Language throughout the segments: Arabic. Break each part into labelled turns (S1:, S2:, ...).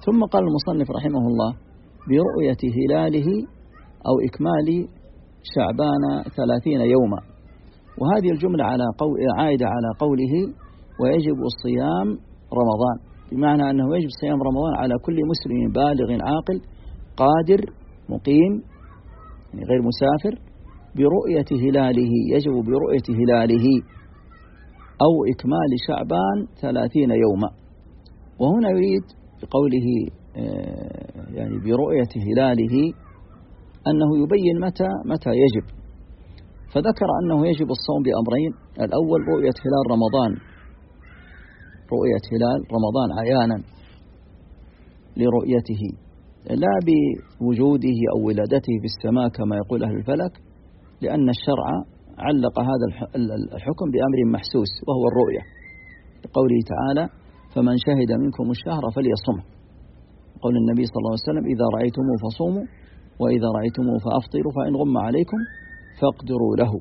S1: ثم قال المصنف رحمه الله: برؤية هلاله أو إكمال شعبان 30 يوما. وهذه الجملة عائدة على قوله: ويجب الصيام رمضان، بمعنى أنه يجب صيام رمضان على كل مسلم بالغ عاقل قادر مقيم، يعني غير مسافر، برؤية هلاله، يجب برؤية هلاله أو إكمال شعبان 30 يوما. وهنا يريد بقوله يعني برؤية هلاله أنه يبين متى يجب، فذكر أنه يجب الصوم بأمرين: الأول رؤية هلال رمضان، رؤية هلال رمضان عيانا لرؤيته لا بوجوده أو ولادته في السماء كما يقول أهل الفلك، لأن الشرع علق هذا الحكم بأمر محسوس وهو الرؤية، بقوله تعالى: فمن شهد منكم الشهر فليصمه. قول النبي صلى الله عليه وسلم: إذا رأيتموه فصوموا وإذا رأيتموه فأفطروا فإن غم عليكم فاقدروا له.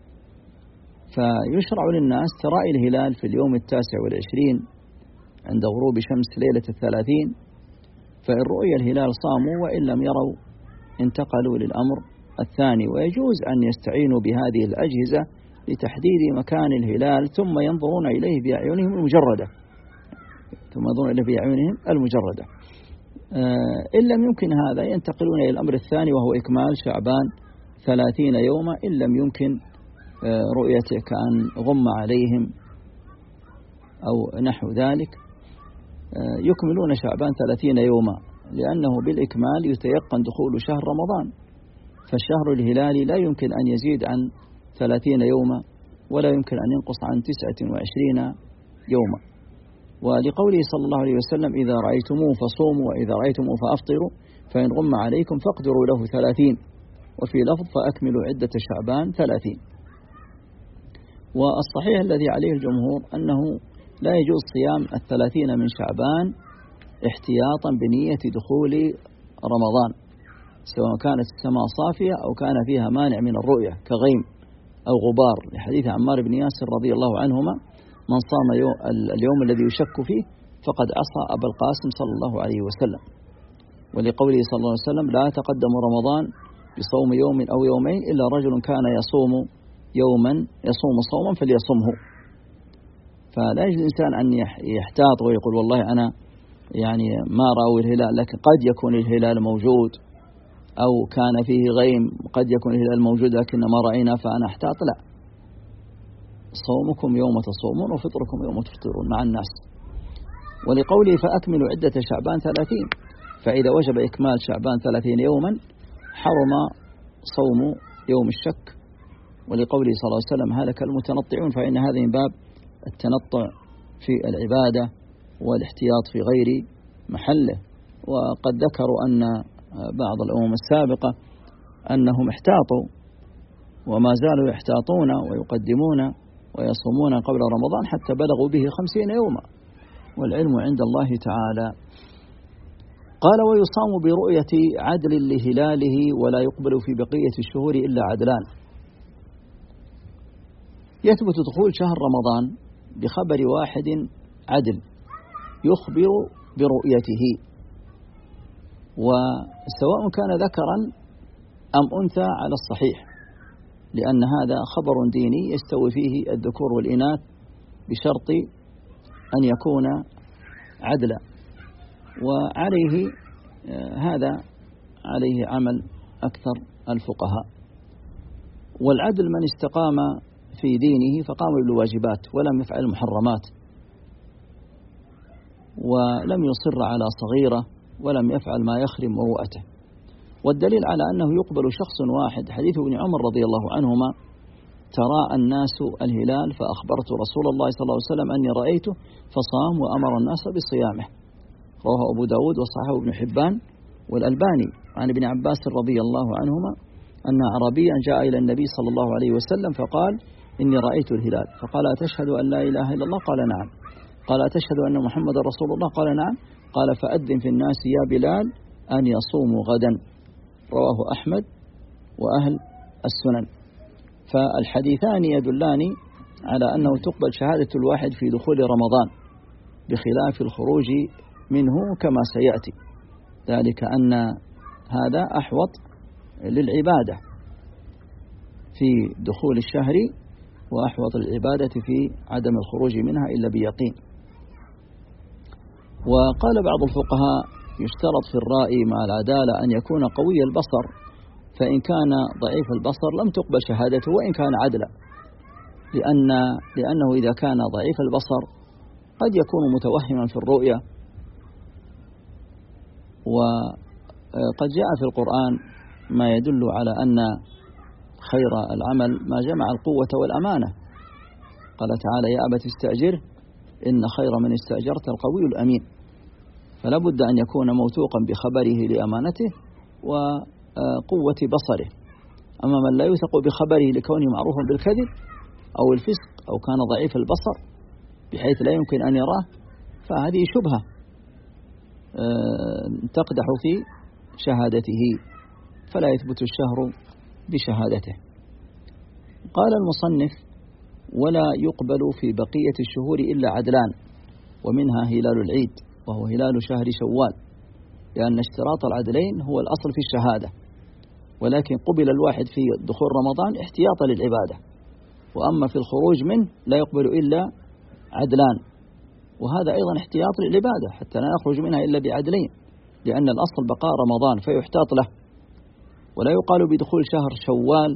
S1: فيشرع للناس ترائي الهلال في اليوم 29 عند غروب شمس ليلة 30، فإن رؤي الهلال صاموا، وإن لم يروا انتقلوا للأمر الثاني. ويجوز أن يستعينوا بهذه الأجهزة لتحديد مكان الهلال ثم ينظرون إليه بأعينهم المجردة. إن لم يمكن هذا ينتقلون إلى الأمر الثاني وهو إكمال شعبان 30 يوما، إن لم يمكن رؤيته كأن غم عليهم أو نحو ذلك، يكملون شعبان 30 يوما، لأنه بالإكمال يتيقن دخول شهر رمضان، فالشهر الهلالي لا يمكن أن يزيد عن 30 يوما ولا يمكن أن ينقص عن 29 يوما. ولقوله صلى الله عليه وسلم: إذا رأيتموه فصوموا وإذا رأيتموه فأفطروا فإن غم عليكم فاقدروا له 30، وفي لفظ: فأكملوا عدة شعبان 30. والصحيح الذي عليه الجمهور أنه لا يجوز صيام 30 من شعبان احتياطا بنية دخول رمضان، سواء كانت السماء صافية أو كان فيها مانع من الرؤية كغيم أو غبار، لحديث عمار بن ياسر رضي الله عنهما: من صام اليوم الذي يشك فيه فقد عصى أبا القاسم صلى الله عليه وسلم. ولقوله صلى الله عليه وسلم: لا تقدم رمضان بصوم يوم أو يومين إلا رجل كان يصوم صوما فليصمه. فلا يجوز الإنسان أن يحتاط ويقول: والله أنا يعني ما رأوا الهلال، لكن قد يكون الهلال موجود، أو كان فيه غيم، قد يكون الهلال موجود لكن ما رأينا فأنا أحتاط. لا، صومكم يوم تصومون وفطركم يوم تفطرون مع الناس. ولقوله: فأكملوا عدة شعبان 30، فإذا وجب إكمال شعبان 30 يوما حرم صوم يوم الشك. ولقوله صلى الله عليه وسلم: هلك المتنطعون، فإن هذا من باب التنطع في العبادة والاحتياط في غير محله. وقد ذكروا أن بعض الأمم السابقة أنهم احتاطوا وما زالوا يحتاطون ويقدمون ويصومون قبل رمضان حتى بلغوا به 50 يوما، والعلم عند الله تعالى. قال: ويصام برؤية عدل لهلاله ولا يقبل في بقية الشهور إلا عدلان. يثبت دخول شهر رمضان بخبر واحد عدل يخبر برؤيته، وسواء كان ذكرا أم أنثى على الصحيح، لأن هذا خبر ديني يستوي فيه الذكور والإناث بشرط أن يكون عدلا. وعليه هذا عليه عمل أكثر الفقهاء. والعدل من استقام في دينه فقام بالواجبات ولم يفعل المحرمات، ولم يصر على صغيرة، ولم يفعل ما يخرم مروءته. والدليل على أنه يقبل شخص واحد حديث ابن عمر رضي الله عنهما: تراءى الناس الهلال فأخبرت رسول الله صلى الله عليه وسلم أني رأيته فصام وأمر الناس بصيامه. رواه أبو داود وصححه ابن حبان والألباني عن ابن عباس رضي الله عنهما أن أعرابيا جاء إلى النبي صلى الله عليه وسلم فقال: إني رأيت الهلال. فقال: أتشهد أن لا إله إلا الله؟ قال: نعم. قال: أتشهد أن محمد رسول الله؟ قال: نعم. قال: فأذن في الناس يا بلال أن يصوموا غدا. رواه أحمد وأهل السنن. فالحديثان يدلان على أنه تقبل شهادة الواحد في دخول رمضان بخلاف الخروج منه كما سيأتي، ذلك أن هذا أحوط للعبادة في دخول الشهر وأحوط للعبادة في عدم الخروج منها إلا بيقين. وقال بعض الفقهاء يشترط في الرائي مع العدالة أن يكون قوي البصر، فإن كان ضعيف البصر لم تقبل شهادته وإن كان عدلا، لأنه إذا كان ضعيف البصر قد يكون متوهما في الرؤية. وقد جاء في القرآن ما يدل على أن خير العمل ما جمع القوة والأمانة. قال تعالى: يا أبت استأجره إن خير من استأجرت القوي الأمين. فلا بد أن يكون موثوقا بخبره لأمانته وقوة بصره. أما من لا يوثق بخبره لكونه معروفا بالكذب أو الفسق أو كان ضعيف البصر بحيث لا يمكن أن يراه، فهذه شبهة تقدح في شهادته، فلا يثبت الشهر بشهادته. قال المصنف: ولا يقبل في بقية الشهور إلا عدلان، ومنها هلال العيد وهو هلال شهر شوال، لأن اشتراط العدلين هو الأصل في الشهادة، ولكن قبل الواحد في دخول رمضان احتياطا للعبادة، وأما في الخروج منه لا يقبل إلا عدلان، وهذا أيضا احتياط للعبادة حتى لا يخرج منها إلا بعدلين، لأن الأصل بقاء رمضان فيحتاط له. ولا يقال بدخول شهر شوال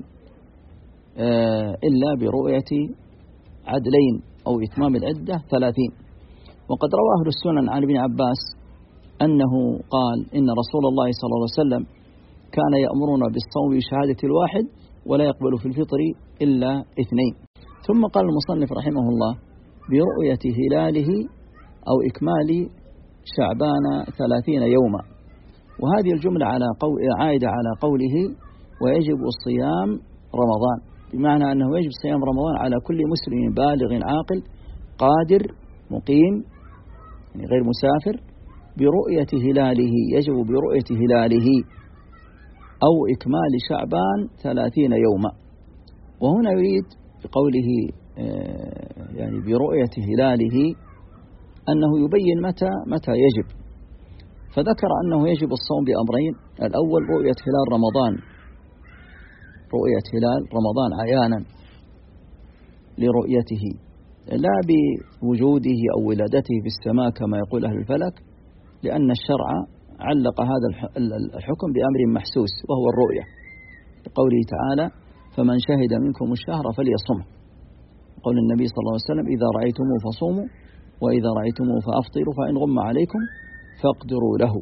S1: إلا برؤية عدلين أو إتمام العدة 30. وقد روى أهل السنن عن ابن عباس أنه قال: إن رسول الله صلى الله عليه وسلم كان يأمرنا بالصوم بشهادة الواحد ولا يقبل في الفطر إلا 2. ثم قال المصنف رحمه الله: برؤية هلاله أو إكمال شعبان 30 يوما. وهذه الجملة عائدة على قوله: ويجب الصيام رمضان، بمعنى أنه يجب صيام رمضان على كل مسلم بالغ عاقل قادر مقيم، يعني غير مسافر، برؤية هلاله، يجب برؤية هلاله أو إكمال شعبان 30 يوما. وهنا يريد بقوله يعني برؤية هلاله أنه يبين متى يجب، فذكر أنه يجب الصوم بأمرين: الأول رؤية هلال رمضان، رؤية هلال رمضان عيانا لرؤيته لا بوجوده أو ولادته في السماء كما يقول أهل الفلك، لأن الشرع علق هذا الحكم بأمر محسوس وهو الرؤية، بقوله تعالى: فمن شهد منكم الشهر فليصمه. قول النبي صلى الله عليه وسلم: إذا رأيتموه فصوموا وإذا رأيتموه فأفطروا فإن غم عليكم فاقدروا له.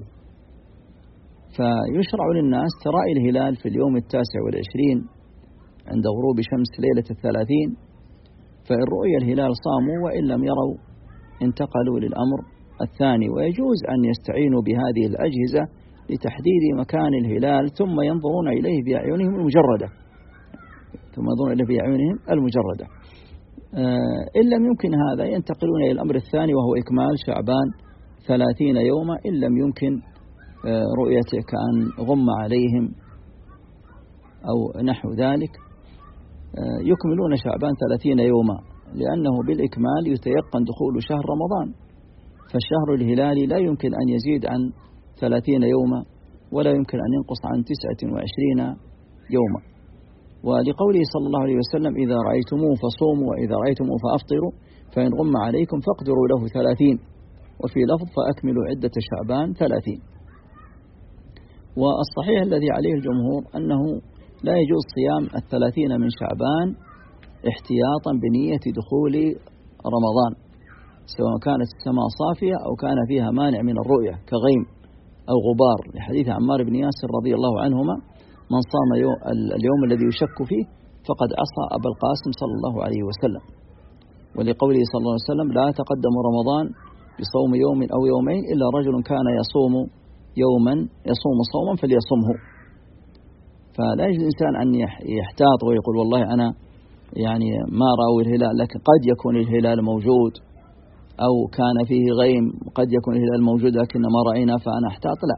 S1: فيشرع للناس ترائي الهلال في اليوم 29 عند غروب شمس ليلة 30، فإن رؤي الهلال صاموا، وإن لم يروا انتقلوا للأمر الثاني. ويجوز أن يستعينوا بهذه الأجهزة لتحديد مكان الهلال ثم ينظرون إليه بأعينهم المجردة. إن لم يمكن هذا ينتقلون إلى الأمر الثاني وهو إكمال شعبان 30 يوما، إن لم يمكن رؤيته كأن غم عليهم أو نحو ذلك، يكملون شعبان 30 يوما، لأنه بالإكمال يتيقن دخول شهر رمضان، فالشهر الهلالي لا يمكن أن يزيد عن 30 يوما ولا يمكن أن ينقص عن 29 يوما. ولقوله صلى الله عليه وسلم: إذا رأيتموه فصوموا وإذا رأيتموه فأفطروا فإن غم عليكم فاقدروا له 30، وفي لفظ: فأكملوا عدة شعبان 30. والصحيح الذي عليه الجمهور أنه لا يجوز صيام 30 من شعبان احتياطا بنية دخول رمضان، سواء كانت السماء صافية أو كان فيها مانع من الرؤية كغيم أو غبار، لحديث عمار بن ياسر رضي الله عنهما: من صام اليوم الذي يشك فيه فقد عصى أبا القاسم صلى الله عليه وسلم. ولقوله صلى الله عليه وسلم: لا تقدم رمضان بصوم يوم أو يومين إلا رجل كان يصوم صوما فليصمه. فلا يجوز الإنسان أن يحتاط ويقول: والله أنا يعني ما رأوا الهلال، لكن قد يكون الهلال موجود، أو كان فيه غيم، قد يكون الهلال موجود لكن ما رأينا فأنا أحتاط. لا،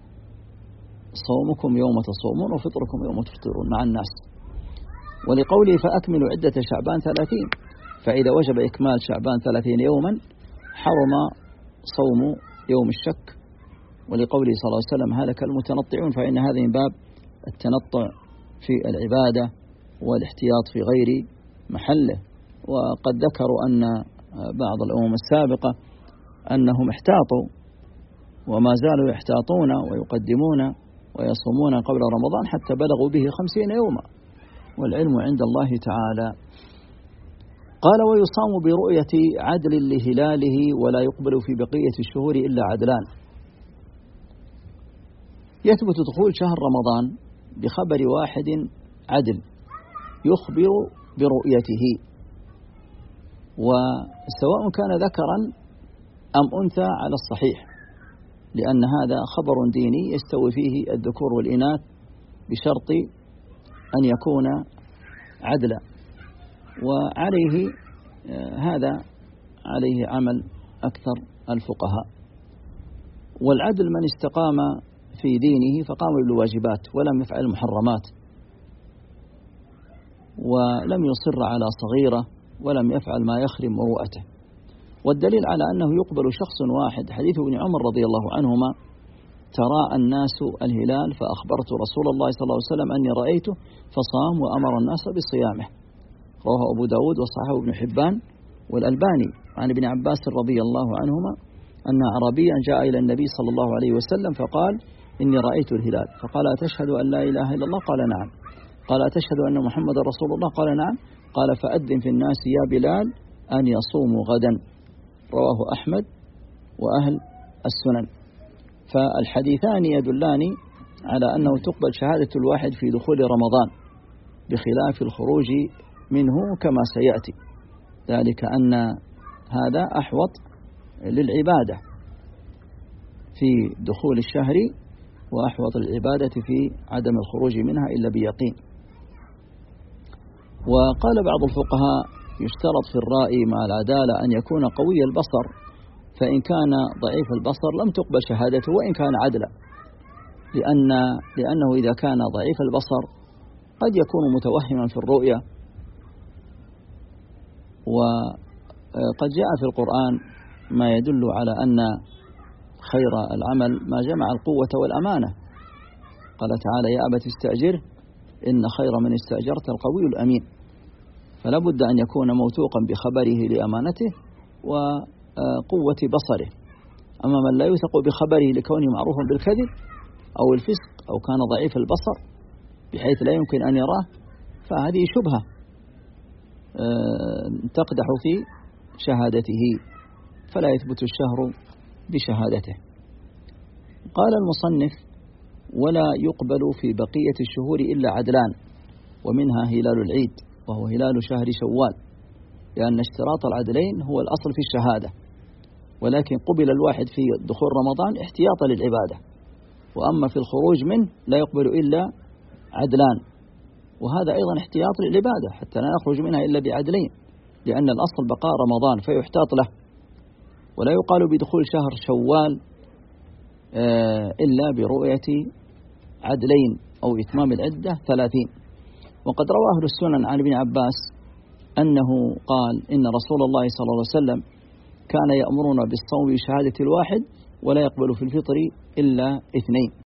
S1: صومكم يوم تصومون وفطركم يوم تفطرون مع الناس. ولقوله: فأكملوا عدة شعبان 30، فإذا وجب إكمال شعبان 30 يوما حرم صوم يوم الشك، ولقوله صلى الله عليه وسلم هلك المتنطعون، فإن هذا من باب التنطع في العبادة والاحتياط في غير محله. وقد ذكروا أن بعض الأمم السابقة أنهم احتاطوا وما زالوا يحتاطون ويقدمون ويصومون قبل رمضان حتى بلغوا به 50 يوما، والعلم عند الله تعالى. قال ويصام برؤية عدل لهلاله ولا يقبل في بقية الشهور إلا عدلان. يثبت دخول شهر رمضان بخبر واحد عدل يخبر برؤيته، وسواء كان ذكرا أم أنثى على الصحيح، لأن هذا خبر ديني يستوي فيه الذكور والإناث بشرط أن يكون عدلا، وعليه هذا عليه عمل أكثر الفقهاء. والعدل من استقام في دينه فقام بالواجبات ولم يفعل المحرمات، ولم يصر على صغيرة، ولم يفعل ما يخرم مروءته. والدليل على أنه يقبل شخص واحد حديث ابن عمر رضي الله عنهما: تراءى الناس الهلال فأخبرت رسول الله صلى الله عليه وسلم أني رأيته فصام وأمر الناس بصيامه. رواه أبو داود وصححه ابن حبان والألباني عن ابن عباس رضي الله عنهما أن أعرابيا جاء إلى النبي صلى الله عليه وسلم فقال: إني رأيت الهلال. فقال: أتشهد أن لا إله إلا الله؟ قال: نعم. قال: أتشهد أن محمد رسول الله؟ قال: نعم. قال: فأذن في الناس يا بلال أن يصوموا غدا. رواه أحمد وأهل السنن. فالحديثان يدلان على أنه تقبل شهادة الواحد في دخول رمضان بخلاف الخروج منه كما سيأتي، ذلك أن هذا أحوط للعبادة في دخول الشهر وأحوط للعبادة في عدم الخروج منها إلا بيقين. وقال بعض الفقهاء: يشترط في الرائي مع العدالة أن يكون قوي البصر، فإن كان ضعيف البصر لم تقبل شهادته وإن كان عدلا، لأنه إذا كان ضعيف البصر قد يكون متوهما في الرؤية. وقد جاء في القرآن ما يدل على أن خير العمل ما جمع القوة والأمانة. قال تعالى: يا أبت استأجره إن خير من استأجرت القوي الأمين. فلا بد أن يكون موثوقا بخبره لأمانته وقوة بصره. أما من لا يوثق بخبره لكونه معروفا بالكذب أو الفسق أو كان ضعيف البصر بحيث لا يمكن أن يراه، فهذه شبهة تقدح في شهادته، فلا يثبت الشهر بشهادته. قال المصنف: ولا يقبل في بقية الشهور إلا عدلان، ومنها هلال العيد وهو هلال شهر شوال، لأن اشتراط العدلين هو الأصل في الشهادة، ولكن قبل الواحد في دخول رمضان احتياطا للعبادة، وأما في الخروج منه لا يقبل إلا عدلان، وهذا أيضا احتياط للعبادة حتى لا يخرج منها إلا بعدلين، لأن الأصل بقاء رمضان فيحتاط له. ولا يقال بدخول شهر شوال إلا برؤية عدلين أو إتمام العدة 30. وقد روى أهل السنن عن ابن عباس أنه قال: إن رسول الله صلى الله عليه وسلم كان يأمرنا بالصوم بشهادة الواحد ولا يقبل في الفطر إلا 2.